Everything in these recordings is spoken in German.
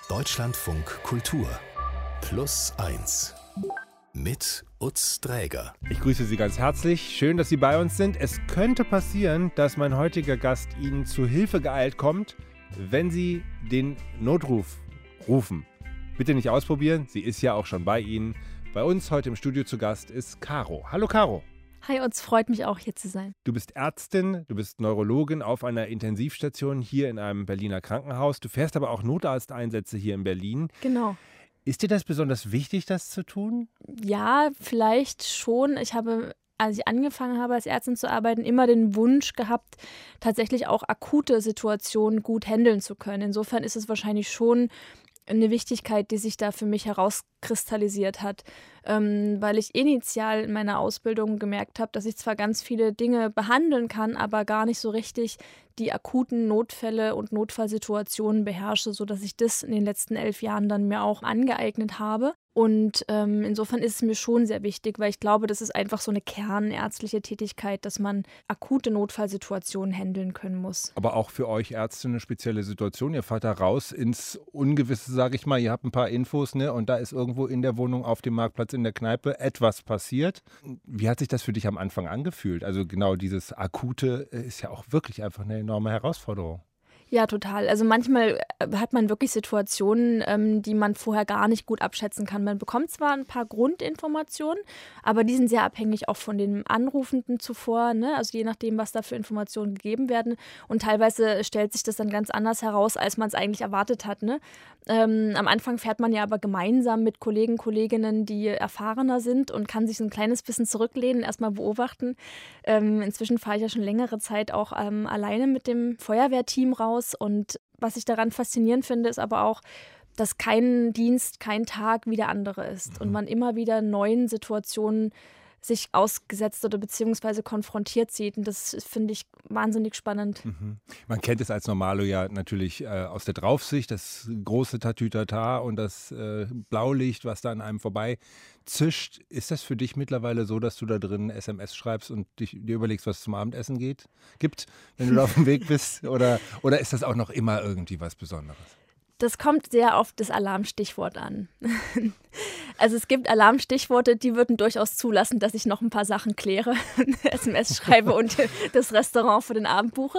Deutschlandfunk Kultur Plus 1 mit Utz Dräger. Ich grüße Sie ganz herzlich. Schön, dass Sie bei uns sind. Es könnte passieren, dass mein heutiger Gast Ihnen zu Hilfe geeilt kommt, wenn Sie den Notruf rufen. Bitte nicht ausprobieren, sie ist ja auch schon bei Ihnen. Bei uns heute im Studio zu Gast ist Caro. Hallo Caro. Hi Utz, freut mich auch, hier zu sein. Du bist Ärztin, du bist Neurologin auf einer Intensivstation hier in einem Berliner Krankenhaus. Du fährst aber auch Notarzteinsätze hier in Berlin. Genau. Ist dir das besonders wichtig, das zu tun? Ja, vielleicht schon. Ich habe, als ich angefangen habe, als Ärztin zu arbeiten, immer den Wunsch gehabt, tatsächlich auch akute Situationen gut handeln zu können. Insofern ist es wahrscheinlich schon eine Wichtigkeit, die sich da für mich herauskristallisiert hat, weil ich initial in meiner Ausbildung gemerkt habe, dass ich zwar ganz viele Dinge behandeln kann, aber gar nicht so richtig die akuten Notfälle und Notfallsituationen beherrsche, sodass ich das in den letzten 11 Jahren dann mir auch angeeignet habe. Und insofern ist es mir schon sehr wichtig, weil ich glaube, das ist einfach so eine kernärztliche Tätigkeit, dass man akute Notfallsituationen handeln können muss. Aber auch für euch Ärzte eine spezielle Situation. Ihr fahrt da raus ins Ungewisse, sage ich mal. Ihr habt ein paar Infos, ne? Und da ist irgendwo in der Wohnung, auf dem Marktplatz, in der Kneipe etwas passiert. Wie hat sich das für dich am Anfang angefühlt? Also genau dieses Akute ist ja auch wirklich einfach eine enorme Herausforderung. Ja, total. Also manchmal hat man wirklich Situationen, die man vorher gar nicht gut abschätzen kann. Man bekommt zwar ein paar Grundinformationen, aber die sind sehr abhängig auch von den Anrufenden zuvor, ne? Also je nachdem, was da für Informationen gegeben werden. Und teilweise stellt sich das dann ganz anders heraus, als man es eigentlich erwartet hat, ne? Am Anfang fährt man ja aber gemeinsam mit Kollegen, Kolleginnen, die erfahrener sind und kann sich so ein kleines bisschen zurücklehnen, erstmal beobachten. Inzwischen fahre ich ja schon längere Zeit auch alleine mit dem Feuerwehrteam raus. Und was ich daran faszinierend finde, ist aber auch, dass kein Dienst, kein Tag wie der andere ist und man immer wieder neuen Situationen sich ausgesetzt oder beziehungsweise konfrontiert sieht. Und das finde ich wahnsinnig spannend. Man kennt es als Normalo ja natürlich aus der Draufsicht, das große Tatütata und das Blaulicht, was da an einem vorbei zischt. Ist das für dich mittlerweile so, dass du da drin SMS schreibst und dir überlegst, was zum Abendessen gibt, wenn du da auf dem Weg bist? Oder ist das auch noch immer irgendwie was Besonderes? Das kommt sehr auf das Alarmstichwort an. Also es gibt Alarmstichworte, die würden durchaus zulassen, dass ich noch ein paar Sachen kläre, SMS schreibe und das Restaurant für den Abend buche.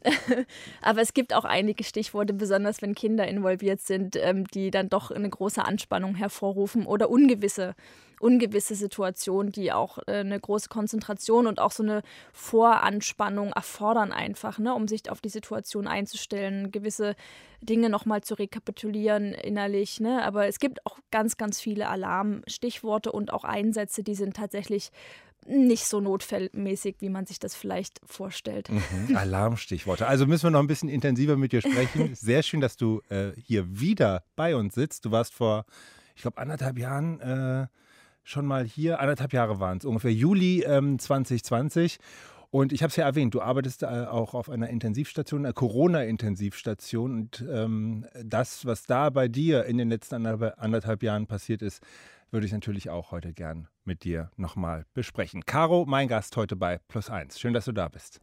Aber es gibt auch einige Stichworte, besonders wenn Kinder involviert sind, die dann doch eine große Anspannung hervorrufen oder ungewisse Situationen, die auch eine große Konzentration und auch so eine Voranspannung erfordern einfach, ne, um sich auf die Situation einzustellen, gewisse Dinge nochmal zu rekapitulieren innerlich, ne? Aber es gibt auch ganz, ganz viele Alarmstichworte und auch Einsätze, die sind tatsächlich nicht so notfallmäßig, wie man sich das vielleicht vorstellt. Alarmstichworte. Also müssen wir noch ein bisschen intensiver mit dir sprechen. Sehr schön, dass du hier wieder bei uns sitzt. Du warst vor, ich glaube, 1,5 Jahren schon mal hier. 1,5 Jahre waren es ungefähr. Juli 2020. Und ich habe es ja erwähnt, du arbeitest auch auf einer Intensivstation, einer Corona-Intensivstation. Und das, was da bei dir in den letzten 1,5 Jahren passiert ist, würde ich natürlich auch heute gern mit dir nochmal besprechen. Caro, mein Gast heute bei Plus 1. Schön, dass du da bist.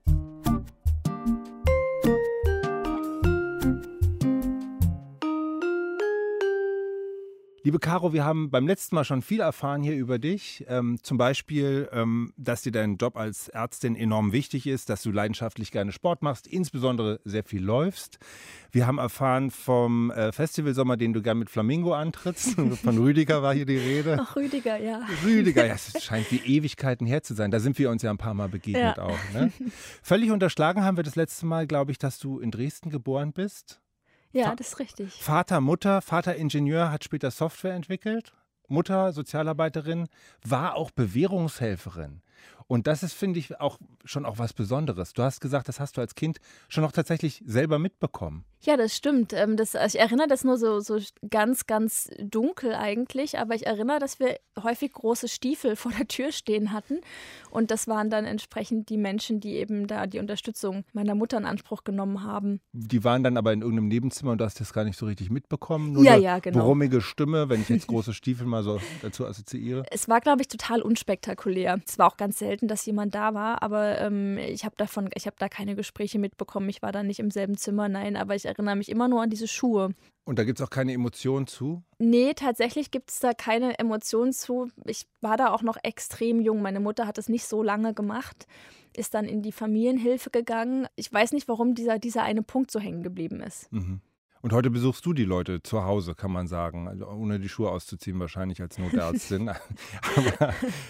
Liebe Caro, wir haben beim letzten Mal schon viel erfahren hier über dich. Zum Beispiel, dass dir dein Job als Ärztin enorm wichtig ist, dass du leidenschaftlich gerne Sport machst, insbesondere sehr viel läufst. Wir haben erfahren vom Festivalsommer, den du gerne mit Flamingo antrittst. Von Rüdiger war hier die Rede. Ach, Rüdiger, ja. Rüdiger, ja, es scheint wie Ewigkeiten her zu sein. Da sind wir uns ja ein paar Mal begegnet auch. Ne? Völlig unterschlagen haben wir das letzte Mal, glaube ich, dass du in Dresden geboren bist. Ja, das ist richtig. Vater Ingenieur, hat später Software entwickelt. Mutter, Sozialarbeiterin, war auch Bewährungshelferin. Und das ist, finde ich, auch schon auch was Besonderes. Du hast gesagt, das hast du als Kind schon noch tatsächlich selber mitbekommen. Ja, das stimmt. Ich erinnere das nur so ganz, ganz dunkel eigentlich, aber ich erinnere, dass wir häufig große Stiefel vor der Tür stehen hatten. Und das waren dann entsprechend die Menschen, die eben da die Unterstützung meiner Mutter in Anspruch genommen haben. Die waren dann aber in irgendeinem Nebenzimmer und du hast das gar nicht so richtig mitbekommen? Nur ja, genau. Brummige Stimme, wenn ich jetzt große Stiefel mal so dazu assoziiere. Es war, glaube ich, total unspektakulär. Es war auch ganz selten, selten, dass jemand da war, aber ich habe da keine Gespräche mitbekommen. Ich war da nicht im selben Zimmer, nein, aber ich erinnere mich immer nur an diese Schuhe. Und da gibt es auch keine Emotionen zu? Nee, tatsächlich gibt es da keine Emotionen zu. Ich war da auch noch extrem jung. Meine Mutter hat das nicht so lange gemacht, ist dann in die Familienhilfe gegangen. Ich weiß nicht, warum dieser eine Punkt so hängen geblieben ist. Mhm. Und heute besuchst du die Leute zu Hause, kann man sagen, also ohne die Schuhe auszuziehen wahrscheinlich als Notärztin. Aber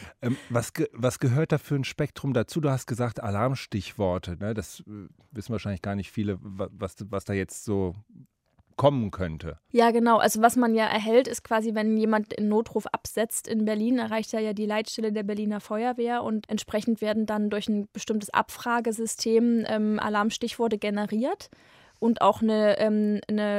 was gehört da für ein Spektrum dazu? Du hast gesagt Alarmstichworte, ne? Das wissen wahrscheinlich gar nicht viele, was da jetzt so kommen könnte. Ja, genau. Also was man ja erhält, ist quasi, wenn jemand einen Notruf absetzt in Berlin, erreicht er ja die Leitstelle der Berliner Feuerwehr und entsprechend werden dann durch ein bestimmtes Abfragesystem Alarmstichworte generiert. Und auch eine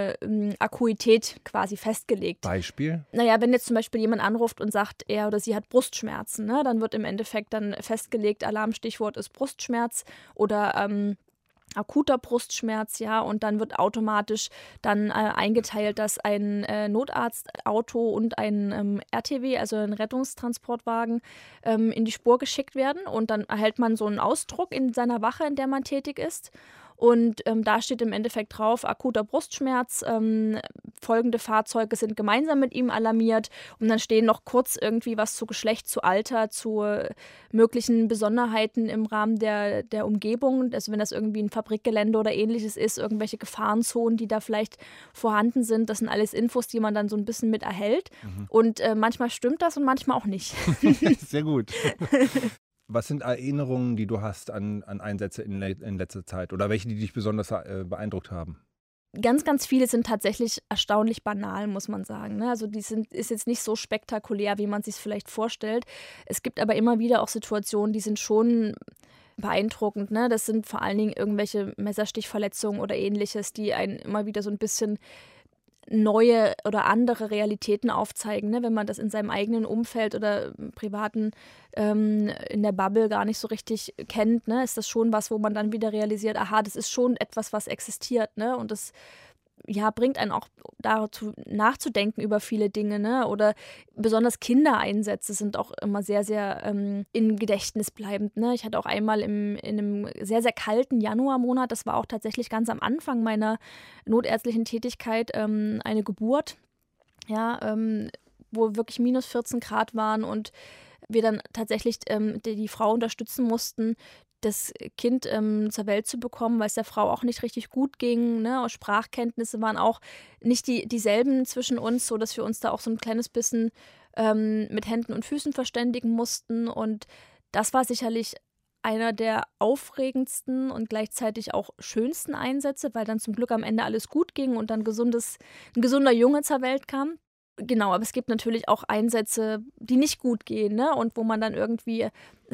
Akuität quasi festgelegt. Beispiel? Naja, wenn jetzt zum Beispiel jemand anruft und sagt, er oder sie hat Brustschmerzen, ne, dann wird im Endeffekt dann festgelegt, Alarmstichwort ist Brustschmerz oder akuter Brustschmerz, ja, und dann wird automatisch dann eingeteilt, dass ein Notarztauto und ein RTW, also ein Rettungstransportwagen, in die Spur geschickt werden und dann erhält man so einen Ausdruck in seiner Wache, in der man tätig ist. Und da steht im Endeffekt drauf, akuter Brustschmerz, folgende Fahrzeuge sind gemeinsam mit ihm alarmiert und dann stehen noch kurz irgendwie was zu Geschlecht, zu Alter, zu möglichen Besonderheiten im Rahmen der Umgebung. Also wenn das irgendwie ein Fabrikgelände oder ähnliches ist, irgendwelche Gefahrenzonen, die da vielleicht vorhanden sind, das sind alles Infos, die man dann so ein bisschen mit erhält. Und manchmal stimmt das und manchmal auch nicht. Sehr gut. Was sind Erinnerungen, die du hast an Einsätze in letzter Zeit oder welche, die dich besonders beeindruckt haben? Ganz, ganz viele sind tatsächlich erstaunlich banal, muss man sagen. Ne? Also ist jetzt nicht so spektakulär, wie man sich es vielleicht vorstellt. Es gibt aber immer wieder auch Situationen, die sind schon beeindruckend. Ne? Das sind vor allen Dingen irgendwelche Messerstichverletzungen oder ähnliches, die einen immer wieder so ein bisschen neue oder andere Realitäten aufzeigen, ne? Wenn man das in seinem eigenen Umfeld oder privaten in der Bubble gar nicht so richtig kennt, ne? Ist das schon was, wo man dann wieder realisiert, aha, das ist schon etwas, was existiert, ne? Und das bringt einen auch dazu nachzudenken über viele Dinge, ne? Oder besonders Kindereinsätze sind auch immer sehr, sehr in Gedächtnis bleibend, ne? Ich hatte auch einmal in einem sehr, sehr kalten Januarmonat, das war auch tatsächlich ganz am Anfang meiner notärztlichen Tätigkeit, eine Geburt, ja, wo wirklich minus 14 Grad waren und wir dann tatsächlich die Frau unterstützen mussten, das Kind zur Welt zu bekommen, weil es der Frau auch nicht richtig gut ging. Ne? Sprachkenntnisse waren auch nicht dieselben zwischen uns, sodass wir uns da auch so ein kleines bisschen mit Händen und Füßen verständigen mussten. Und das war sicherlich einer der aufregendsten und gleichzeitig auch schönsten Einsätze, weil dann zum Glück am Ende alles gut ging und dann ein gesunder Junge zur Welt kam. Genau, aber es gibt natürlich auch Einsätze, die nicht gut gehen, ne? Und wo man dann irgendwie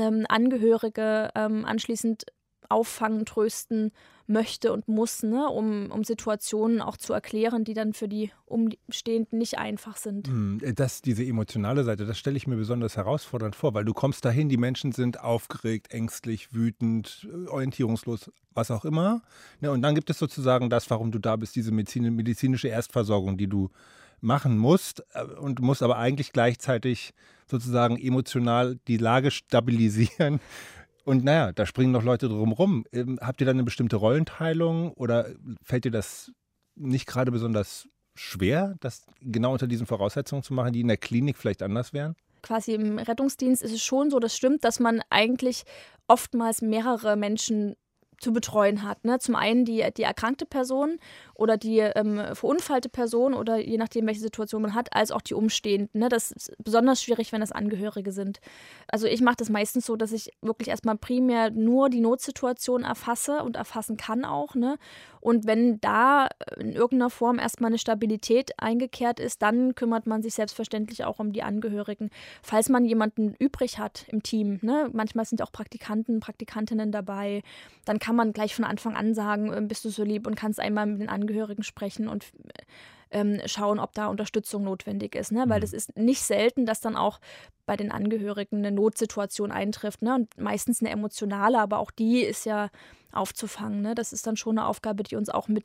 Angehörige anschließend auffangen, trösten möchte und muss, ne? Um Situationen auch zu erklären, die dann für die Umstehenden nicht einfach sind. Diese emotionale Seite, das stelle ich mir besonders herausfordernd vor, weil du kommst dahin, die Menschen sind aufgeregt, ängstlich, wütend, orientierungslos, was auch immer. Ne? Und dann gibt es sozusagen das, warum du da bist, diese medizinische Erstversorgung, die du machen musst und musst aber eigentlich gleichzeitig sozusagen emotional die Lage stabilisieren. Und naja, da springen noch Leute drum rum. Habt ihr dann eine bestimmte Rollenteilung oder fällt dir das nicht gerade besonders schwer, das genau unter diesen Voraussetzungen zu machen, die in der Klinik vielleicht anders wären? Quasi im Rettungsdienst ist es schon so, das stimmt, dass man eigentlich oftmals mehrere Menschen zu betreuen hat. Ne? Zum einen die erkrankte Person oder die verunfallte Person oder je nachdem, welche Situation man hat, als auch die Umstehenden. Ne? Das ist besonders schwierig, wenn das Angehörige sind. Also ich mache das meistens so, dass ich wirklich erstmal primär nur die Notsituation erfasse und erfassen kann auch. Ne? Und wenn da in irgendeiner Form erstmal eine Stabilität eingekehrt ist, dann kümmert man sich selbstverständlich auch um die Angehörigen. Falls man jemanden übrig hat im Team, ne? Manchmal sind auch Praktikantinnen dabei, dann kann man gleich von Anfang an sagen, bist du so lieb und kannst einmal mit den Angehörigen sprechen und schauen, ob da Unterstützung notwendig ist. Ne? Weil das ist nicht selten, dass dann auch bei den Angehörigen eine Notsituation eintrifft. Ne? Und meistens eine emotionale, aber auch die ist ja aufzufangen. Ne? Das ist dann schon eine Aufgabe, die uns auch mit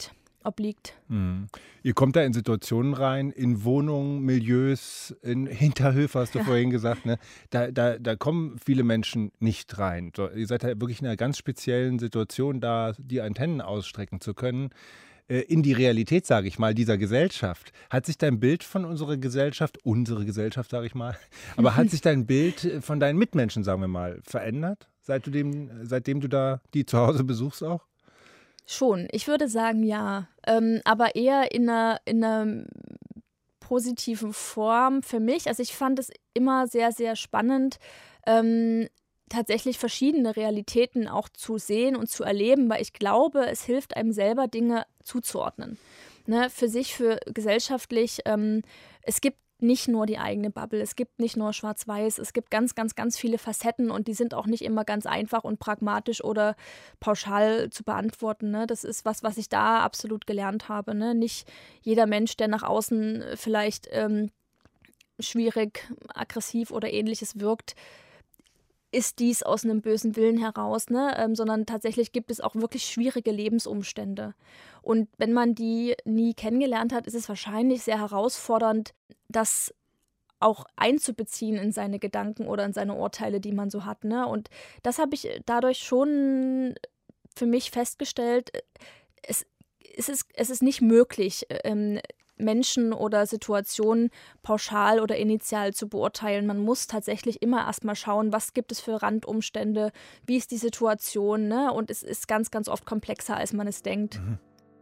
obliegt. Mhm. Ihr kommt da in Situationen rein, in Wohnungen, Milieus, in Hinterhöfe, hast du vorhin gesagt, ne? Da kommen viele Menschen nicht rein. So, ihr seid da wirklich in einer ganz speziellen Situation, da die Antennen ausstrecken zu können. In die Realität, sage ich mal, dieser Gesellschaft. Hat sich dein Bild von unsere Gesellschaft, sage ich mal, aber hat sich dein Bild von deinen Mitmenschen, sagen wir mal, verändert, seitdem du da die zu Hause besuchst auch? Schon, ich würde sagen, ja. Aber eher in einer positiven Form für mich. Also ich fand es immer sehr, sehr spannend, tatsächlich verschiedene Realitäten auch zu sehen und zu erleben, weil ich glaube, es hilft einem selber, Dinge zuzuordnen. Ne, für sich, für gesellschaftlich. Es gibt nicht nur die eigene Bubble, es gibt nicht nur Schwarz-Weiß, es gibt ganz, ganz, ganz viele Facetten und die sind auch nicht immer ganz einfach und pragmatisch oder pauschal zu beantworten. Ne? Das ist was ich da absolut gelernt habe. Ne? Nicht jeder Mensch, der nach außen vielleicht schwierig, aggressiv oder ähnliches wirkt, ist dies aus einem bösen Willen heraus, ne? Sondern tatsächlich gibt es auch wirklich schwierige Lebensumstände. Und wenn man die nie kennengelernt hat, ist es wahrscheinlich sehr herausfordernd, das auch einzubeziehen in seine Gedanken oder in seine Urteile, die man so hat. Ne? Und das habe ich dadurch schon für mich festgestellt. Es ist nicht möglich, Menschen oder Situationen pauschal oder initial zu beurteilen. Man muss tatsächlich immer erstmal schauen, was gibt es für Randumstände, wie ist die Situation, ne? Und es ist ganz, ganz oft komplexer, als man es denkt. Mhm.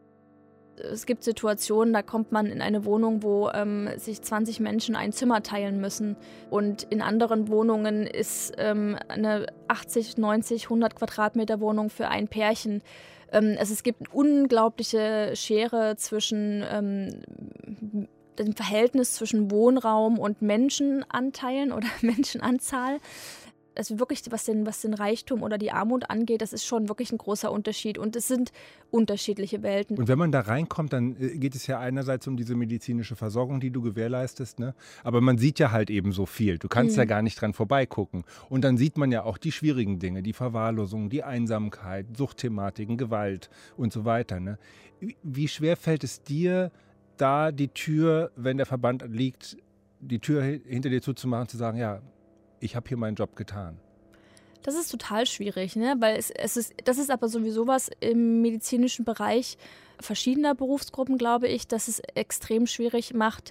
Es gibt Situationen, da kommt man in eine Wohnung, wo sich 20 Menschen ein Zimmer teilen müssen. Und in anderen Wohnungen ist eine 80, 90, 100 Quadratmeter Wohnung für ein Pärchen. Also es gibt eine unglaubliche Schere zwischen dem Verhältnis zwischen Wohnraum und Menschenanteilen oder Menschenanzahl. Also wirklich, was den Reichtum oder die Armut angeht, das ist schon wirklich ein großer Unterschied. Und es sind unterschiedliche Welten. Und wenn man da reinkommt, dann geht es ja einerseits um diese medizinische Versorgung, die du gewährleistest, ne? Aber man sieht ja halt eben so viel. Du kannst ja gar nicht dran vorbeigucken. Und dann sieht man ja auch die schwierigen Dinge, die Verwahrlosung, die Einsamkeit, Suchtthematiken, Gewalt und so weiter, ne? Wie schwer fällt es dir, da die Tür, wenn der Verband liegt, die Tür hinter dir zuzumachen, zu sagen, ja, ich habe hier meinen Job getan? Das ist total schwierig, ne? Weil das ist aber sowieso was im medizinischen Bereich verschiedener Berufsgruppen, glaube ich, dass es extrem schwierig macht.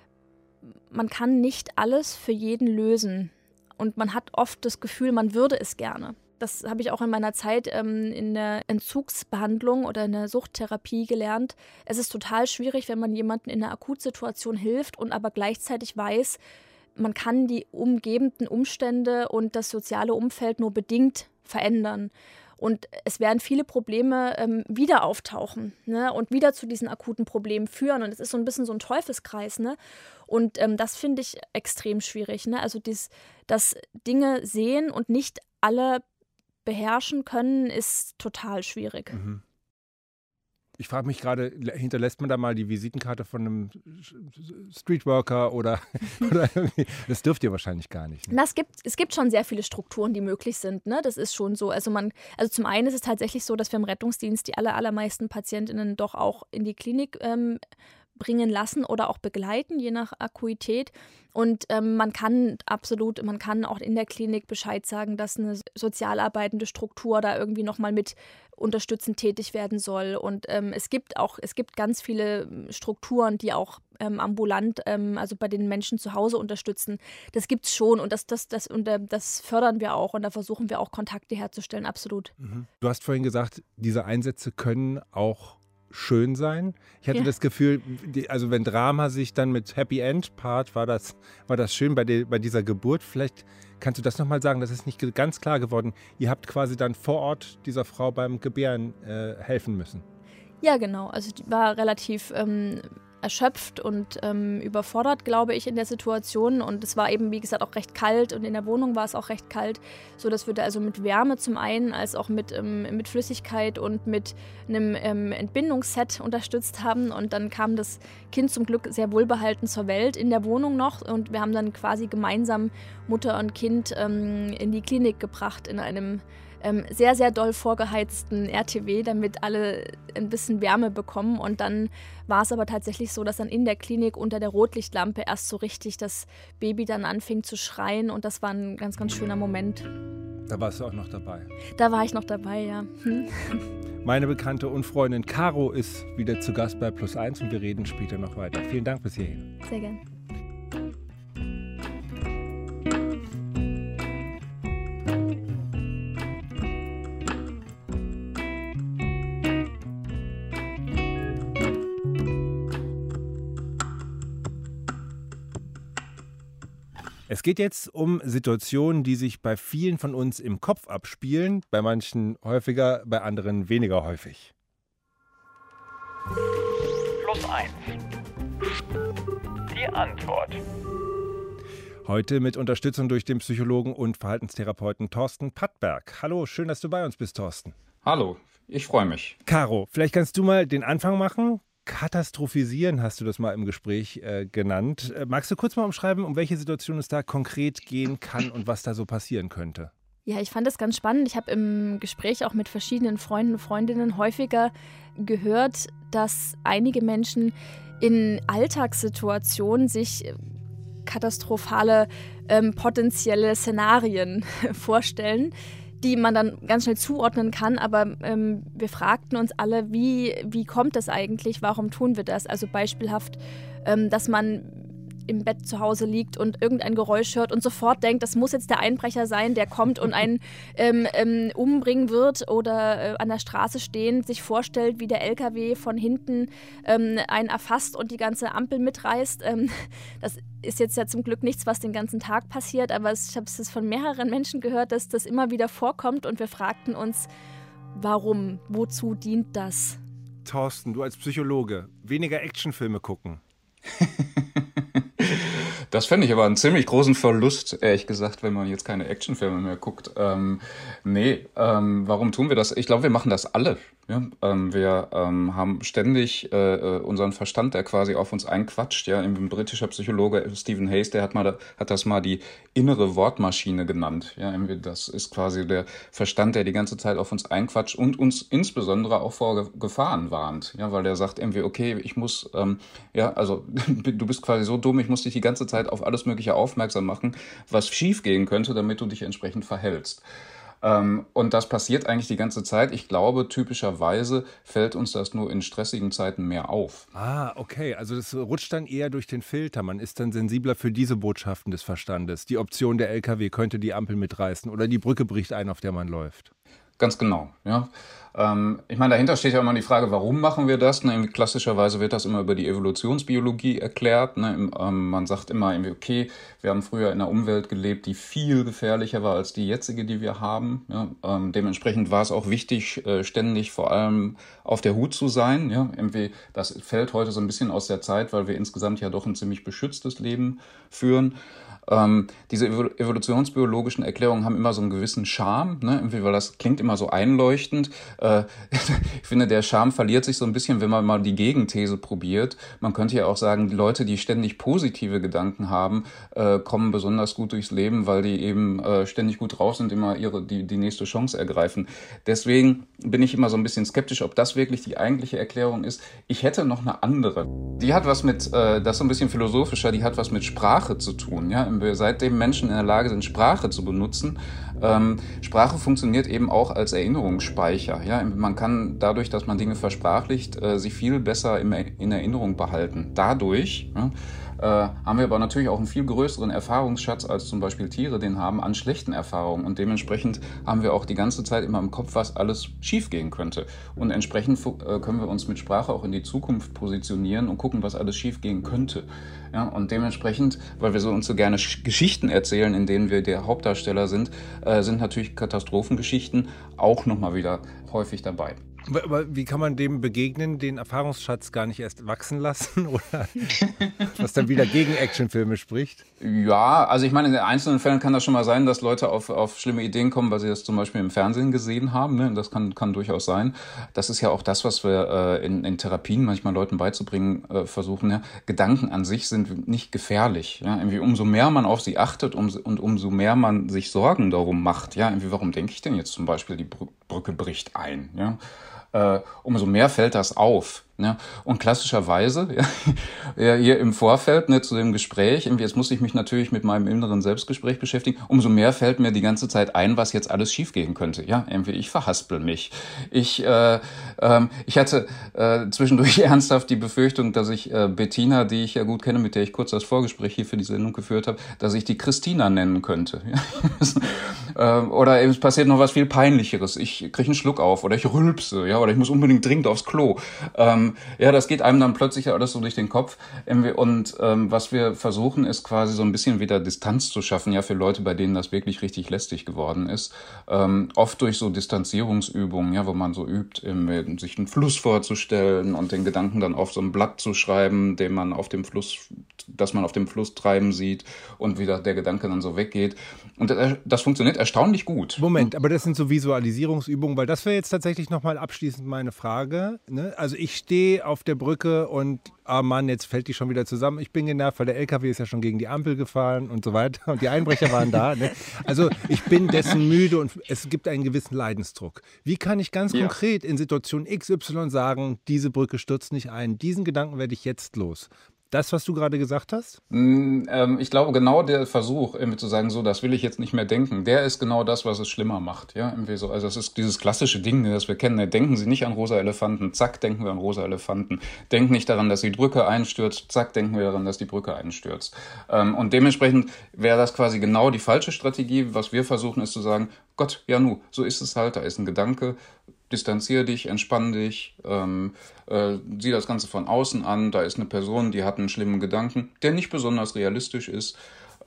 Man kann nicht alles für jeden lösen und man hat oft das Gefühl, man würde es gerne. Das habe ich auch in meiner Zeit in der Entzugsbehandlung oder in der Suchttherapie gelernt. Es ist total schwierig, wenn man jemandem in einer Akutsituation hilft und aber gleichzeitig weiß, man kann die umgebenden Umstände und das soziale Umfeld nur bedingt verändern. Und es werden viele Probleme wieder auftauchen, ne? Und wieder zu diesen akuten Problemen führen. Und es ist so ein bisschen so ein Teufelskreis. Ne? Und das finde ich extrem schwierig. Ne? Also das Dinge sehen und nicht alle beherrschen können, ist total schwierig. Mhm. Ich frage mich gerade, hinterlässt man da mal die Visitenkarte von einem Streetworker oder irgendwie? Das dürft ihr wahrscheinlich gar nicht. Ne? Es gibt schon sehr viele Strukturen, die möglich sind. Ne? Das ist schon so. Also zum einen ist es tatsächlich so, dass wir im Rettungsdienst die allermeisten PatientInnen doch auch in die Klinik bringen lassen oder auch begleiten, je nach Akuität. Und man kann auch in der Klinik Bescheid sagen, dass eine sozial arbeitende Struktur da irgendwie nochmal mit unterstützend tätig werden soll. Und es gibt ganz viele Strukturen, die auch ambulant, also bei den Menschen zu Hause unterstützen. Das gibt's schon und das fördern wir auch und da versuchen wir auch Kontakte herzustellen, absolut. Mhm. Du hast vorhin gesagt, diese Einsätze können auch schön sein. Ich hatte das Gefühl, also wenn Drama sich dann mit Happy End paart, war das schön bei dieser Geburt. Vielleicht kannst du das nochmal sagen, das ist nicht ganz klar geworden. Ihr habt quasi dann vor Ort dieser Frau beim Gebären helfen müssen. Ja, genau. Also die war relativ erschöpft und überfordert, glaube ich, in der Situation. Und es war eben, wie gesagt, auch recht kalt und in der Wohnung war es auch recht kalt, sodass wir da also mit Wärme zum einen als auch mit Flüssigkeit und mit einem Entbindungsset unterstützt haben. Und dann kam das Kind zum Glück sehr wohlbehalten zur Welt in der Wohnung noch. Und wir haben dann quasi gemeinsam Mutter und Kind in die Klinik gebracht in einem sehr, sehr doll vorgeheizten RTW, damit alle ein bisschen Wärme bekommen. Und dann war es aber tatsächlich so, dass dann in der Klinik unter der Rotlichtlampe erst so richtig das Baby dann anfing zu schreien. Und das war ein ganz, ganz schöner Moment. Da warst du auch noch dabei? Da war ich noch dabei, ja. Meine Bekannte und Freundin Caro ist wieder zu Gast bei +1 und wir reden später noch weiter. Vielen Dank bis hierhin. Sehr gern. Es geht jetzt um Situationen, die sich bei vielen von uns im Kopf abspielen, bei manchen häufiger, bei anderen weniger häufig. +1. Die Antwort. Heute mit Unterstützung durch den Psychologen und Verhaltenstherapeuten Thorsten Pattberg. Hallo, schön, dass du bei uns bist, Thorsten. Hallo, ich freue mich. Caro, vielleicht kannst du mal den Anfang machen. Katastrophisieren hast du das mal im Gespräch genannt. Magst du kurz mal umschreiben, um welche Situation es da konkret gehen kann und was da so passieren könnte? Ja, ich fand das ganz spannend. Ich habe im Gespräch auch mit verschiedenen Freunden und Freundinnen häufiger gehört, dass einige Menschen in Alltagssituationen sich katastrophale potenzielle Szenarien vorstellen, die man dann ganz schnell zuordnen kann. Aber wir fragten uns alle, wie kommt das eigentlich? Warum tun wir das? Also beispielhaft, dass man im Bett zu Hause liegt und irgendein Geräusch hört und sofort denkt, das muss jetzt der Einbrecher sein, der kommt und einen umbringen wird, oder an der Straße stehen, sich vorstellt, wie der LKW von hinten einen erfasst und die ganze Ampel mitreißt. Das ist jetzt ja zum Glück nichts, was den ganzen Tag passiert, aber ich habe es von mehreren Menschen gehört, dass das immer wieder vorkommt, und wir fragten uns, warum? Wozu dient das? Thorsten, du als Psychologe, weniger Actionfilme gucken. Das fände ich aber einen ziemlich großen Verlust, ehrlich gesagt, wenn man jetzt keine Actionfilme mehr guckt. Warum tun wir das? Ich glaube, wir machen das alle. Ja? Wir haben ständig unseren Verstand, der quasi auf uns einquatscht. Ja? Ein britischer Psychologe, Stephen Hayes, der hat das mal die innere Wortmaschine genannt. Ja? Das ist quasi der Verstand, der die ganze Zeit auf uns einquatscht und uns insbesondere auch vor Gefahren warnt. Ja? Weil der sagt irgendwie, okay, ich muss, du bist quasi so dumm, ich muss dich die ganze Zeit auf alles Mögliche aufmerksam machen, was schief gehen könnte, damit du dich entsprechend verhältst. Und das passiert eigentlich die ganze Zeit. Ich glaube, typischerweise fällt uns das nur in stressigen Zeiten mehr auf. Ah, okay. Also das rutscht dann eher durch den Filter. Man ist dann sensibler für diese Botschaften des Verstandes. Die Option, der LKW könnte die Ampel mitreißen oder die Brücke bricht ein, auf der man läuft. Ganz genau, ja. Ich meine, dahinter steht ja immer die Frage, warum machen wir das? Klassischerweise wird das immer über die Evolutionsbiologie erklärt. Man sagt immer, okay, wir haben früher in einer Umwelt gelebt, die viel gefährlicher war als die jetzige, die wir haben. Ja? Dementsprechend war es auch wichtig, ständig vor allem auf der Hut zu sein. Ja? Das fällt heute so ein bisschen aus der Zeit, weil wir insgesamt ja doch ein ziemlich beschütztes Leben führen. Diese evolutionsbiologischen Erklärungen haben immer so einen gewissen Charme, weil das klingt immer so einleuchtend. Ich finde, der Charme verliert sich so ein bisschen, wenn man mal die Gegenthese probiert. Man könnte ja auch sagen, die Leute, die ständig positive Gedanken haben, kommen besonders gut durchs Leben, weil die eben ständig gut drauf sind, immer die nächste Chance ergreifen. Deswegen bin ich immer so ein bisschen skeptisch, ob das wirklich die eigentliche Erklärung ist. Ich hätte noch eine andere. Die hat was mit, das ist so ein bisschen philosophischer, die hat was mit Sprache zu tun, ja. Seitdem Menschen in der Lage sind, Sprache zu benutzen, Sprache funktioniert eben auch als Erinnerungsspeicher. Ja? Man kann dadurch, dass man Dinge versprachlicht, sie viel besser in Erinnerung behalten. Dadurch haben wir aber natürlich auch einen viel größeren Erfahrungsschatz, als zum Beispiel Tiere den haben, an schlechten Erfahrungen. Und dementsprechend haben wir auch die ganze Zeit immer im Kopf, was alles schiefgehen könnte. Und entsprechend können wir uns mit Sprache auch in die Zukunft positionieren und gucken, was alles schiefgehen könnte. Ja, und dementsprechend, weil wir uns so gerne Geschichten erzählen, in denen wir der Hauptdarsteller sind, sind natürlich Katastrophengeschichten auch nochmal wieder häufig dabei. Aber wie kann man dem begegnen, den Erfahrungsschatz gar nicht erst wachsen lassen? Oder was dann wieder gegen Actionfilme spricht? Ja, also ich meine, in einzelnen Fällen kann das schon mal sein, dass Leute auf schlimme Ideen kommen, weil sie das zum Beispiel im Fernsehen gesehen haben. Ne? Das kann durchaus sein. Das ist ja auch das, was wir in Therapien manchmal Leuten beizubringen versuchen. Ja? Gedanken an sich sind nicht gefährlich. Ja? Irgendwie umso mehr man auf sie achtet und umso mehr man sich Sorgen darum macht. Ja? Irgendwie, warum denke ich denn jetzt zum Beispiel, die Brücke bricht ein? Ja? Umso mehr fällt das auf. Ne? Und klassischerweise, ja, hier im Vorfeld zu dem Gespräch, jetzt muss ich mich natürlich mit meinem inneren Selbstgespräch beschäftigen, umso mehr fällt mir die ganze Zeit ein, was jetzt alles schiefgehen könnte. Ja, irgendwie ich verhaspel mich. Ich hatte zwischendurch ernsthaft die Befürchtung, dass ich Bettina, die ich ja gut kenne, mit der ich kurz das Vorgespräch hier für die Sendung geführt habe, dass ich die Christina nennen könnte. Oder es passiert noch was viel Peinlicheres. Ich kriege einen Schluck auf oder ich rülpse, ja, oder ich muss unbedingt dringend aufs Klo. Ja, das geht einem dann plötzlich alles so durch den Kopf. Und was wir versuchen, ist quasi so ein bisschen wieder Distanz zu schaffen, ja, für Leute, bei denen das wirklich richtig lästig geworden ist. Oft durch so Distanzierungsübungen, ja, wo man so übt, sich einen Fluss vorzustellen und den Gedanken dann auf so ein Blatt zu schreiben, das man auf dem Fluss treiben sieht und wieder der Gedanke dann so weggeht. Und das funktioniert erstaunlich gut. Moment, aber das sind so Visualisierungsübungen, weil das wäre jetzt tatsächlich nochmal abschließend meine Frage. Ne? Also ich stehe auf der Brücke und, Mann, jetzt fällt die schon wieder zusammen. Ich bin genervt, weil der LKW ist ja schon gegen die Ampel gefahren und so weiter. Und die Einbrecher waren da. Ne? Also ich bin dessen müde und es gibt einen gewissen Leidensdruck. Wie kann ich ganz konkret in Situation XY sagen, diese Brücke stürzt nicht ein, diesen Gedanken werde ich jetzt los? Das, was du gerade gesagt hast? Ich glaube, genau der Versuch, irgendwie zu sagen, so, das will ich jetzt nicht mehr denken, der ist genau das, was es schlimmer macht. Ja, irgendwie so. Also, das ist dieses klassische Ding, das wir kennen. Denken Sie nicht an rosa Elefanten, zack, denken wir an rosa Elefanten. Denken nicht daran, dass die Brücke einstürzt, zack, denken wir daran, dass die Brücke einstürzt. Und dementsprechend wäre das quasi genau die falsche Strategie. Was wir versuchen, ist zu sagen, Gott, ja nu, so ist es halt, da ist ein Gedanke. Distanziere dich, entspann dich, sieh das Ganze von außen an. Da ist eine Person, die hat einen schlimmen Gedanken, der nicht besonders realistisch ist.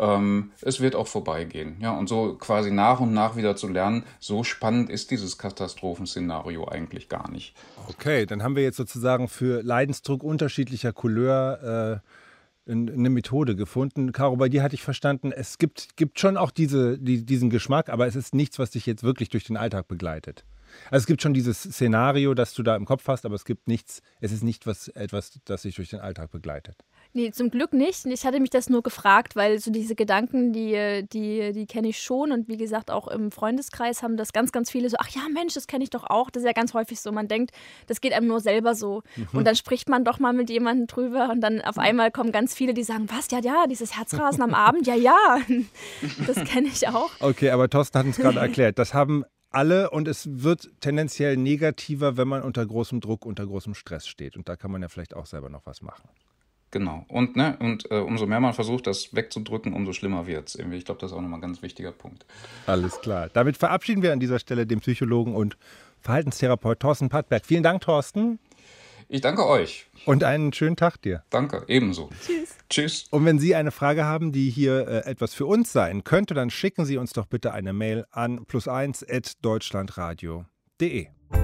Es wird auch vorbeigehen. Ja, und so quasi nach und nach wieder zu lernen, so spannend ist dieses Katastrophenszenario eigentlich gar nicht. Okay, dann haben wir jetzt sozusagen für Leidensdruck unterschiedlicher Couleur eine Methode gefunden. Caro, bei dir hatte ich verstanden, es gibt schon auch diesen Geschmack, aber es ist nichts, was dich jetzt wirklich durch den Alltag begleitet. Also es gibt schon dieses Szenario, das du da im Kopf hast, aber es ist nicht etwas, das dich durch den Alltag begleitet. Nee, zum Glück nicht. Ich hatte mich das nur gefragt, weil so diese Gedanken, die kenne ich schon. Und wie gesagt, auch im Freundeskreis haben das ganz, ganz viele so, ach ja, Mensch, das kenne ich doch auch. Das ist ja ganz häufig so. Man denkt, das geht einem nur selber so. Und dann spricht man doch mal mit jemandem drüber und dann auf einmal kommen ganz viele, die sagen, was, ja, dieses Herzrasen am Abend, ja, das kenne ich auch. Okay, aber Thorsten hat uns gerade erklärt, das haben alle und es wird tendenziell negativer, wenn man unter großem Druck, unter großem Stress steht. Und da kann man ja vielleicht auch selber noch was machen. Genau. Und umso mehr man versucht, das wegzudrücken, umso schlimmer wird es. Ich glaube, das ist auch nochmal ein ganz wichtiger Punkt. Alles klar. Damit verabschieden wir an dieser Stelle den Psychologen und Verhaltenstherapeut Thorsten Pattberg. Vielen Dank, Thorsten. Ich danke euch. Und einen schönen Tag dir. Danke, ebenso. Tschüss. Und wenn Sie eine Frage haben, die hier etwas für uns sein könnte, dann schicken Sie uns doch bitte eine Mail an +1@deutschlandradio.de.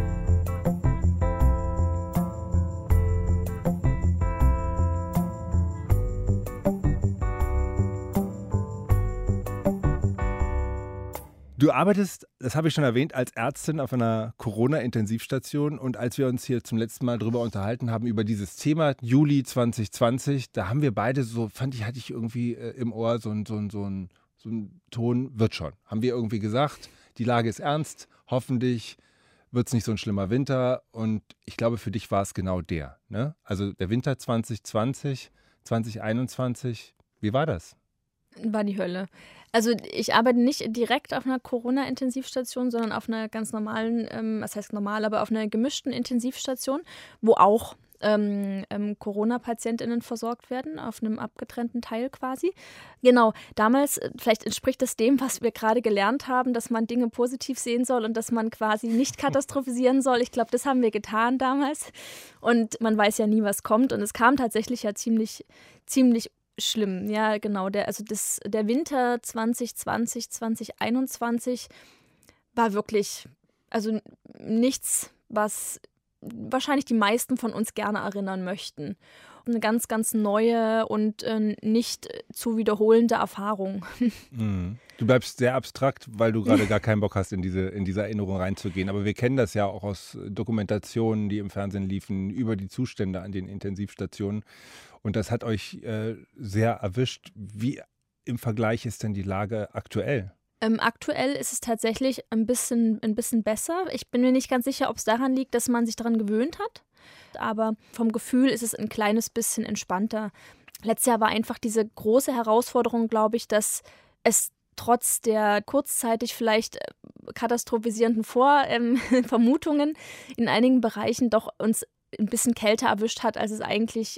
Du arbeitest, das habe ich schon erwähnt, als Ärztin auf einer Corona-Intensivstation. Und als wir uns hier zum letzten Mal drüber unterhalten haben, über dieses Thema Juli 2020, da haben wir beide so, hatte ich irgendwie im Ohr so ein Ton, wird schon. Haben wir irgendwie gesagt, die Lage ist ernst, hoffentlich wird es nicht so ein schlimmer Winter. Und ich glaube, für dich war es genau der. Ne? Also der Winter 2020, 2021, wie war das? War die Hölle. Also ich arbeite nicht direkt auf einer Corona-Intensivstation, sondern auf einer ganz normalen, was heißt normal, aber auf einer gemischten Intensivstation, wo auch Corona-PatientInnen versorgt werden, auf einem abgetrennten Teil quasi. Genau, damals, vielleicht entspricht das dem, was wir gerade gelernt haben, dass man Dinge positiv sehen soll und dass man quasi nicht katastrophisieren soll. Ich glaube, das haben wir getan damals und man weiß ja nie, was kommt und es kam tatsächlich ja ziemlich schlimm, ja genau. Der Winter 2020, 2021 war wirklich, also nichts was wahrscheinlich die meisten von uns gerne erinnern möchten. Eine ganz, ganz neue und nicht zu wiederholende Erfahrung. Du bleibst sehr abstrakt, weil du gerade gar keinen Bock hast, in diese Erinnerung reinzugehen. Aber wir kennen das ja auch aus Dokumentationen, die im Fernsehen liefen, über die Zustände an den Intensivstationen. Und das hat euch sehr erwischt. Wie im Vergleich ist denn die Lage aktuell? Aktuell ist es tatsächlich ein bisschen besser. Ich bin mir nicht ganz sicher, ob es daran liegt, dass man sich daran gewöhnt hat. Aber vom Gefühl ist es ein kleines bisschen entspannter. Letztes Jahr war einfach diese große Herausforderung, glaube ich, dass es trotz der kurzzeitig vielleicht katastrophisierenden Vermutungen in einigen Bereichen doch uns ein bisschen kälter erwischt hat, als es eigentlich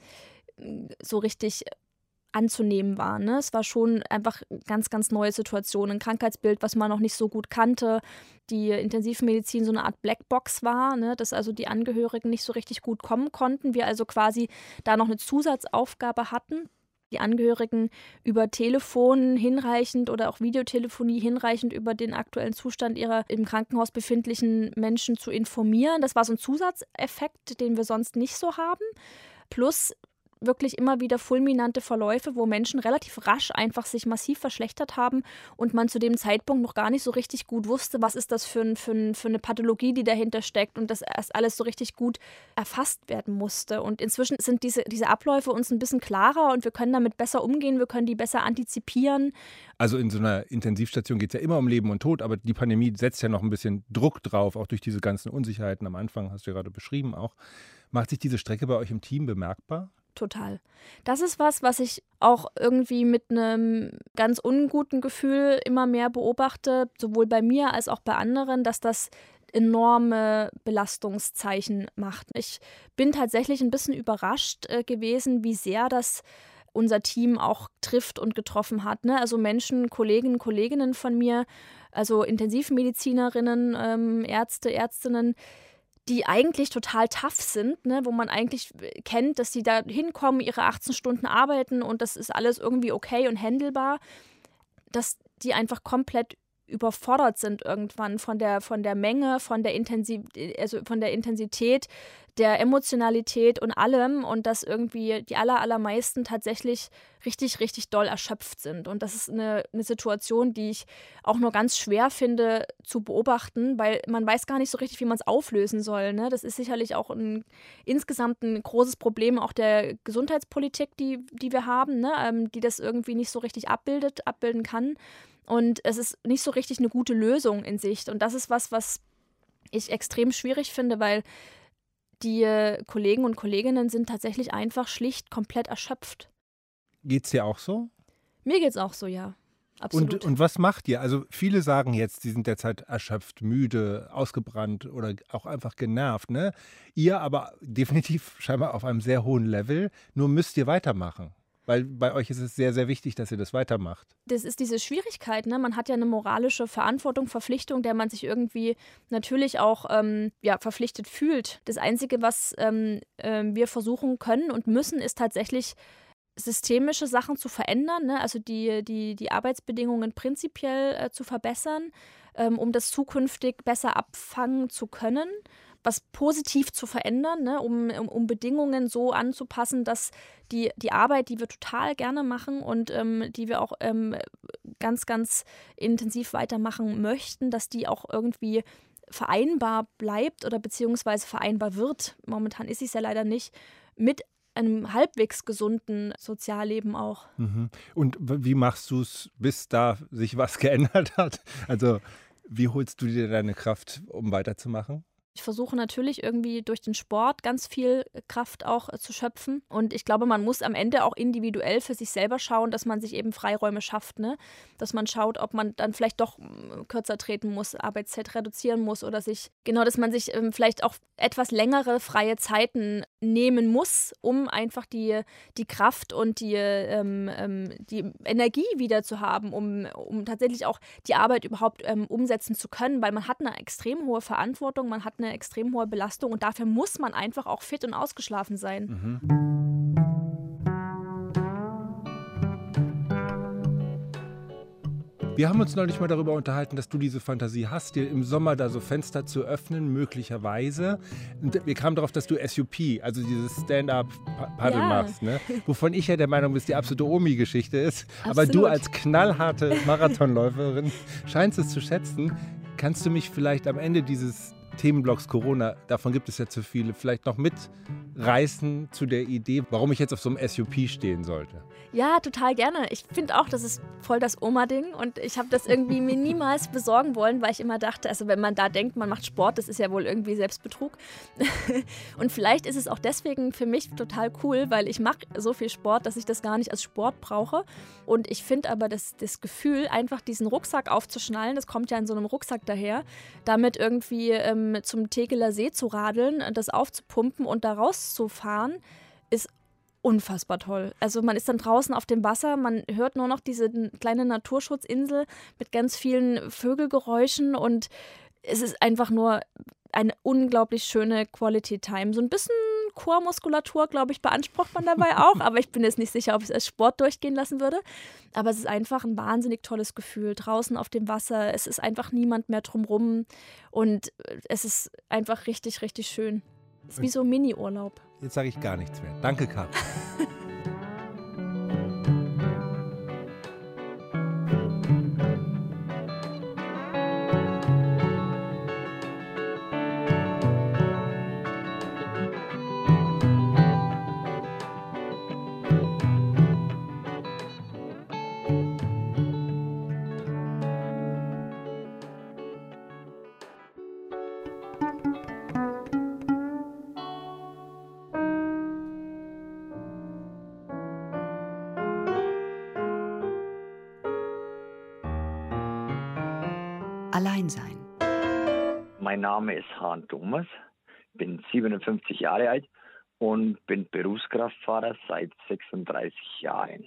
so richtig anzunehmen war. Ne? Es war schon einfach ganz, ganz neue Situation, ein Krankheitsbild, was man noch nicht so gut kannte, die Intensivmedizin so eine Art Blackbox war, ne? Dass also die Angehörigen nicht so richtig gut kommen konnten, wir also quasi da noch eine Zusatzaufgabe hatten, die Angehörigen über Telefon hinreichend oder auch Videotelefonie hinreichend über den aktuellen Zustand ihrer im Krankenhaus befindlichen Menschen zu informieren. Das war so ein Zusatzeffekt, den wir sonst nicht so haben. Plus wirklich immer wieder fulminante Verläufe, wo Menschen relativ rasch einfach sich massiv verschlechtert haben und man zu dem Zeitpunkt noch gar nicht so richtig gut wusste, was ist das für eine Pathologie, die dahinter steckt und das erst alles so richtig gut erfasst werden musste. Und inzwischen sind diese Abläufe uns ein bisschen klarer und wir können damit besser umgehen, wir können die besser antizipieren. Also in so einer Intensivstation geht es ja immer um Leben und Tod, aber die Pandemie setzt ja noch ein bisschen Druck drauf, auch durch diese ganzen Unsicherheiten am Anfang, hast du ja gerade beschrieben auch. Macht sich diese Strecke bei euch im Team bemerkbar? Total. Das ist was ich auch irgendwie mit einem ganz unguten Gefühl immer mehr beobachte, sowohl bei mir als auch bei anderen, dass das enorme Belastungszeichen macht. Ich bin tatsächlich ein bisschen überrascht gewesen, wie sehr das unser Team auch trifft und getroffen hat. Ne? Also Menschen, Kolleginnen von mir, also Intensivmedizinerinnen, Ärzte, Ärztinnen, die eigentlich total tough sind, ne, wo man eigentlich kennt, dass die da hinkommen, ihre 18 Stunden arbeiten und das ist alles irgendwie okay und handelbar, dass die einfach komplett überfordert sind irgendwann von der Menge, von der Intensität, der Emotionalität und allem und dass irgendwie die allermeisten tatsächlich richtig, richtig doll erschöpft sind. Und das ist eine Situation, die ich auch nur ganz schwer finde zu beobachten, weil man weiß gar nicht so richtig, wie man es auflösen soll. Ne? Das ist sicherlich auch insgesamt ein großes Problem auch der Gesundheitspolitik, die wir haben, ne? Die das irgendwie nicht so richtig abbilden kann. Und es ist nicht so richtig eine gute Lösung in Sicht. Und das ist was ich extrem schwierig finde, weil die Kollegen und Kolleginnen sind tatsächlich einfach schlicht komplett erschöpft. Geht's dir auch so? Mir geht's auch so, ja. Absolut. Und was macht ihr? Also viele sagen jetzt, sie sind derzeit erschöpft, müde, ausgebrannt oder auch einfach genervt. Ne? Ihr aber definitiv scheinbar auf einem sehr hohen Level, nur müsst ihr weitermachen. Weil bei euch ist es sehr, sehr wichtig, dass ihr das weitermacht. Das ist diese Schwierigkeit, ne? Man hat ja eine moralische Verantwortung, Verpflichtung, der man sich irgendwie natürlich auch verpflichtet fühlt. Das Einzige, was wir versuchen können und müssen, ist tatsächlich systemische Sachen zu verändern, ne? Also die Arbeitsbedingungen prinzipiell zu verbessern, um das zukünftig besser abfangen zu können. Was positiv zu verändern, ne, um Bedingungen so anzupassen, dass die Arbeit, die wir total gerne machen und die wir auch ganz, ganz intensiv weitermachen möchten, dass die auch irgendwie vereinbar bleibt oder beziehungsweise vereinbar wird. Momentan ist es ja leider nicht, mit einem halbwegs gesunden Sozialleben auch. Mhm. Und wie machst du es, bis da sich was geändert hat? Also wie holst du dir deine Kraft, um weiterzumachen? Ich versuche natürlich irgendwie durch den Sport ganz viel Kraft auch zu schöpfen. Und ich glaube, man muss am Ende auch individuell für sich selber schauen, dass man sich eben Freiräume schafft, ne? Dass man schaut, ob man dann vielleicht doch kürzer treten muss, Arbeitszeit reduzieren muss oder dass man sich vielleicht auch etwas längere freie Zeiten nehmen muss, um einfach die Kraft und die Energie wieder zu haben, um tatsächlich auch die Arbeit überhaupt umsetzen zu können, weil man hat eine extrem hohe Verantwortung, man hat eine extrem hohe Belastung und dafür muss man einfach auch fit und ausgeschlafen sein. Mhm. Wir haben uns neulich mal darüber unterhalten, dass du diese Fantasie hast, dir im Sommer da so Fenster zu öffnen, möglicherweise. Und wir kamen darauf, dass du SUP, also dieses Stand-up-Paddle machst, ne? Wovon ich ja der Meinung bin, dass die absolute Omi-Geschichte ist. Absolut. Aber du als knallharte Marathonläuferin scheinst es zu schätzen. Kannst du mich vielleicht am Ende dieses Themenblocks Corona, davon gibt es ja zu viele, vielleicht noch mitreißen zu der Idee, warum ich jetzt auf so einem SUP stehen sollte? Ja, total gerne. Ich finde auch, das ist voll das Oma-Ding und ich habe das irgendwie mir niemals besorgen wollen, weil ich immer dachte, also wenn man da denkt, man macht Sport, das ist ja wohl irgendwie Selbstbetrug. Und vielleicht ist es auch deswegen für mich total cool, weil ich mache so viel Sport, dass ich das gar nicht als Sport brauche. Und ich finde aber das Gefühl, einfach diesen Rucksack aufzuschnallen, das kommt ja in so einem Rucksack daher, damit irgendwie zum Tegeler See zu radeln, das aufzupumpen und da rauszufahren, ist unfassbar toll. Also man ist dann draußen auf dem Wasser, man hört nur noch diese kleine Naturschutzinsel mit ganz vielen Vögelgeräuschen und es ist einfach nur eine unglaublich schöne Quality Time. So ein bisschen Chormuskulatur, glaube ich, beansprucht man dabei auch, aber ich bin jetzt nicht sicher, ob ich es als Sport durchgehen lassen würde. Aber es ist einfach ein wahnsinnig tolles Gefühl. Draußen auf dem Wasser, es ist einfach niemand mehr drumrum und es ist einfach richtig, richtig schön. Es ist wie so ein Mini-Urlaub. Jetzt sage ich gar nichts mehr. Danke, Caro. Alleinsein. Mein Name ist Hahn Thomas, bin 57 Jahre alt und bin Berufskraftfahrer seit 36 Jahren.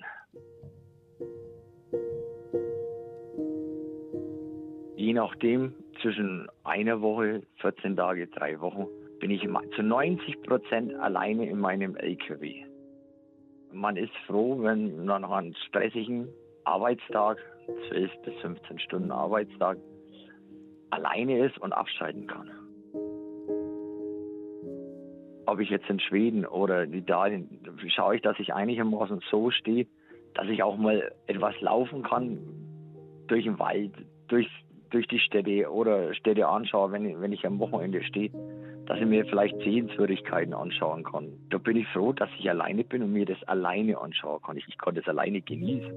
Je nachdem, zwischen einer Woche, 14 Tage, 3 Wochen, bin ich zu 90% alleine in meinem LKW. Man ist froh, wenn man nach einem stressigen Arbeitstag, 12 bis 15 Stunden Arbeitstag, alleine ist und abschalten kann. Ob ich jetzt in Schweden oder in Italien, schaue ich, dass ich einigermaßen so stehe, dass ich auch mal etwas laufen kann durch den Wald, durch die Städte oder Städte anschaue, wenn ich am Wochenende stehe, dass ich mir vielleicht Sehenswürdigkeiten anschauen kann. Da bin ich froh, dass ich alleine bin und mir das alleine anschauen kann. Ich kann das alleine genießen.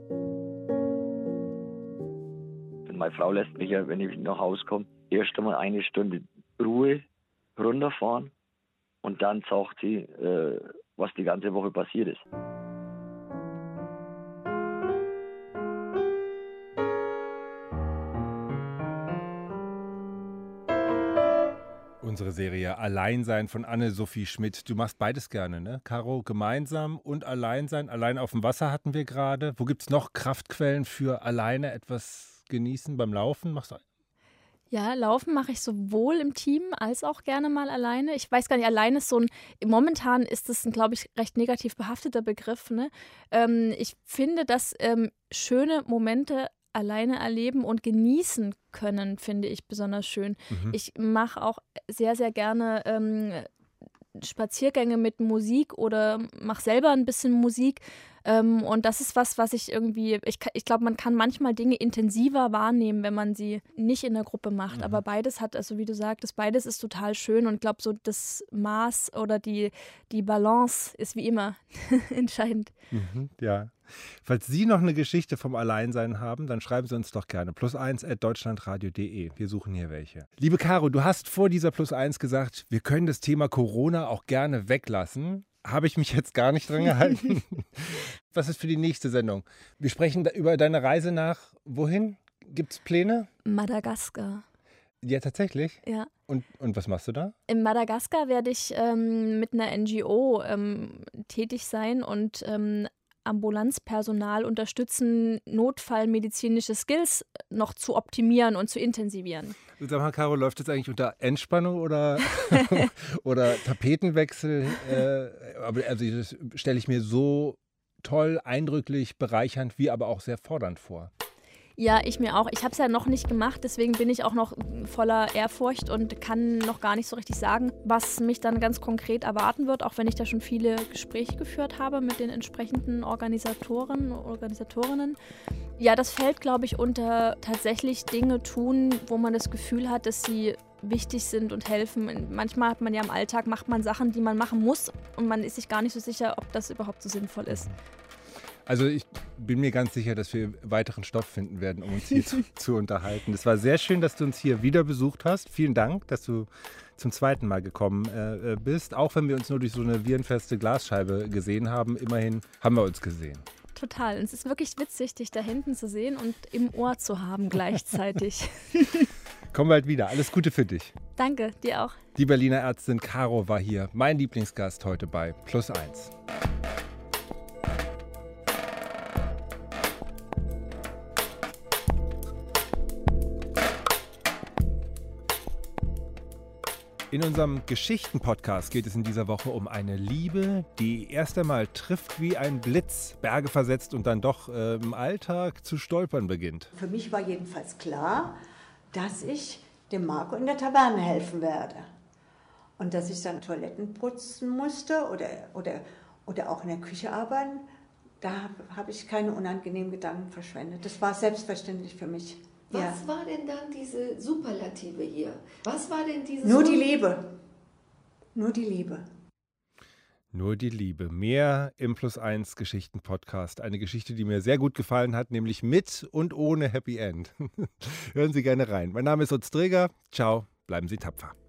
Meine Frau lässt mich ja, wenn ich nach Hause komme, erst einmal 1 Stunde Ruhe runterfahren und dann sagt sie, was die ganze Woche passiert ist. Unsere Serie Alleinsein von Anne-Sophie Schmidt. Du machst beides gerne, ne? Caro, gemeinsam und Alleinsein. Allein auf dem Wasser hatten wir gerade. Wo gibt es noch Kraftquellen für alleine etwas genießen beim Laufen? Machst du? Ja, Laufen mache ich sowohl im Team als auch gerne mal alleine. Ich weiß gar nicht, alleine ist momentan ist das ein, glaube ich, recht negativ behafteter Begriff. Ne? Ich finde, dass schöne Momente alleine erleben und genießen können, finde ich besonders schön. Mhm. Ich mache auch sehr, sehr gerne Spaziergänge mit Musik oder mache selber ein bisschen Musik. Und das ist was ich irgendwie, ich glaube, man kann manchmal Dinge intensiver wahrnehmen, wenn man sie nicht in der Gruppe macht. Aber beides hat, also wie du sagtest, beides ist total schön und ich glaube, so das Maß oder die Balance ist wie immer entscheidend. Mhm, ja. Falls Sie noch eine Geschichte vom Alleinsein haben, dann schreiben Sie uns doch gerne. +1@deutschlandradio.de. Wir suchen hier welche. Liebe Caro, du hast vor dieser +1 gesagt, wir können das Thema Corona auch gerne weglassen. Habe ich mich jetzt gar nicht dran gehalten. Was ist für die nächste Sendung? Wir sprechen über deine Reise nach wohin? Gibt es Pläne? Madagaskar. Ja, tatsächlich? Ja. Und was machst du da? In Madagaskar werde ich mit einer NGO tätig sein und Ambulanzpersonal unterstützen, notfallmedizinische Skills noch zu optimieren und zu intensivieren. Sag mal, Caro, läuft das eigentlich unter Entspannung oder, oder Tapetenwechsel? Also das stelle ich mir so toll, eindrücklich, bereichernd, wie aber auch sehr fordernd vor. Ja, ich mir auch. Ich habe es ja noch nicht gemacht, deswegen bin ich auch noch voller Ehrfurcht und kann noch gar nicht so richtig sagen, was mich dann ganz konkret erwarten wird, auch wenn ich da schon viele Gespräche geführt habe mit den entsprechenden Organisatorinnen. Ja, das fällt, glaube ich, unter tatsächlich Dinge tun, wo man das Gefühl hat, dass sie wichtig sind und helfen. Manchmal hat man ja im Alltag, macht man Sachen, die man machen muss und man ist sich gar nicht so sicher, ob das überhaupt so sinnvoll ist. Also ich bin mir ganz sicher, dass wir weiteren Stoff finden werden, um uns hier zu unterhalten. Es war sehr schön, dass du uns hier wieder besucht hast. Vielen Dank, dass du zum zweiten Mal gekommen bist. Auch wenn wir uns nur durch so eine virenfeste Glasscheibe gesehen haben, immerhin haben wir uns gesehen. Total. Und es ist wirklich witzig, dich da hinten zu sehen und im Ohr zu haben gleichzeitig. Komm bald wieder. Alles Gute für dich. Danke, dir auch. Die Berliner Ärztin Caro war hier, mein Lieblingsgast heute bei +1. In unserem Geschichten-Podcast geht es in dieser Woche um eine Liebe, die erst einmal trifft wie ein Blitz, Berge versetzt und dann doch im Alltag zu stolpern beginnt. Für mich war jedenfalls klar, dass ich dem Marco in der Taverne helfen werde. Und dass ich dann Toiletten putzen musste oder auch in der Küche arbeiten, da habe ich keine unangenehmen Gedanken verschwendet. Das war selbstverständlich für mich. Was war denn dann diese Superlative hier? Was war denn dieses... Nur die Liebe. Nur die Liebe. Nur die Liebe. Mehr im +1 Geschichten-Podcast. Eine Geschichte, die mir sehr gut gefallen hat, nämlich mit und ohne Happy End. Hören Sie gerne rein. Mein Name ist Utz Dreger. Ciao, bleiben Sie tapfer.